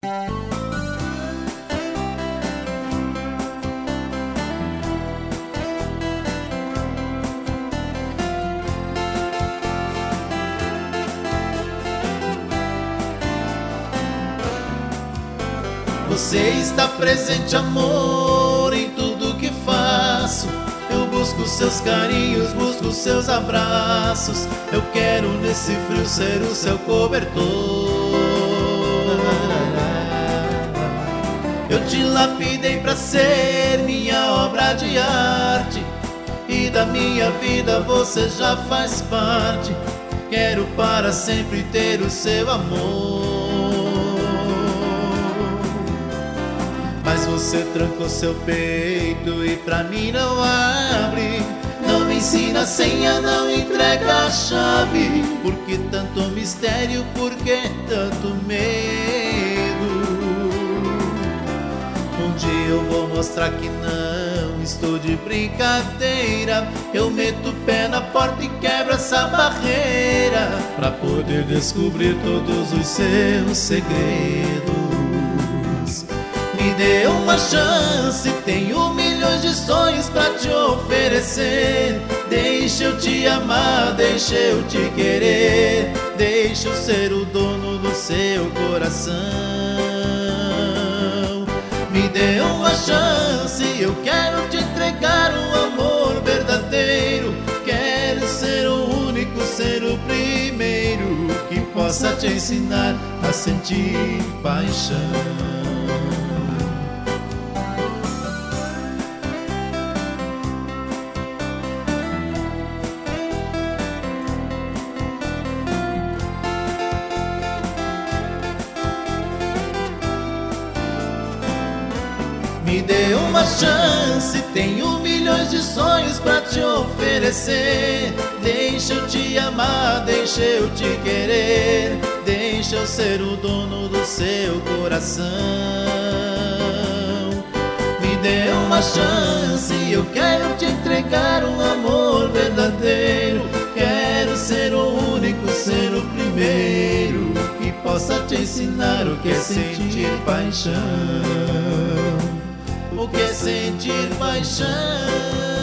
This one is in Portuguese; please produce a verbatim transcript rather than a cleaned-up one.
Você está presente, amor, em tudo que faço. Eu busco seus carinhos, busco seus abraços. Eu quero nesse frio ser o seu cobertor. Eu te lapidei pra ser minha obra de arte, e da minha vida você já faz parte. Quero para sempre ter o seu amor. Mas você trancou seu peito e pra mim não abre. Não me ensina a senha, não entrega a chave. Por que tanto mistério, por que tanto medo? Um dia eu vou mostrar que não estou de brincadeira. Eu meto o pé na porta e quebro essa barreira, pra poder descobrir todos os seus segredos. Me dê uma chance, tenho milhões de sonhos pra te oferecer. Deixa eu te amar, deixa eu te querer. Deixa eu ser o dono do seu coração. Me dê uma chance, eu quero te entregar um amor verdadeiro. Quero ser o único, ser o primeiro que possa te ensinar a sentir paixão. Me dê uma chance, tenho milhões de sonhos pra te oferecer. Deixa eu te amar, deixa eu te querer. Deixa eu ser o dono do seu coração. Me dê uma chance, eu quero te entregar um amor verdadeiro. Quero ser o único, ser o primeiro que possa te ensinar o que é sentir paixão. O que é sentir paixão?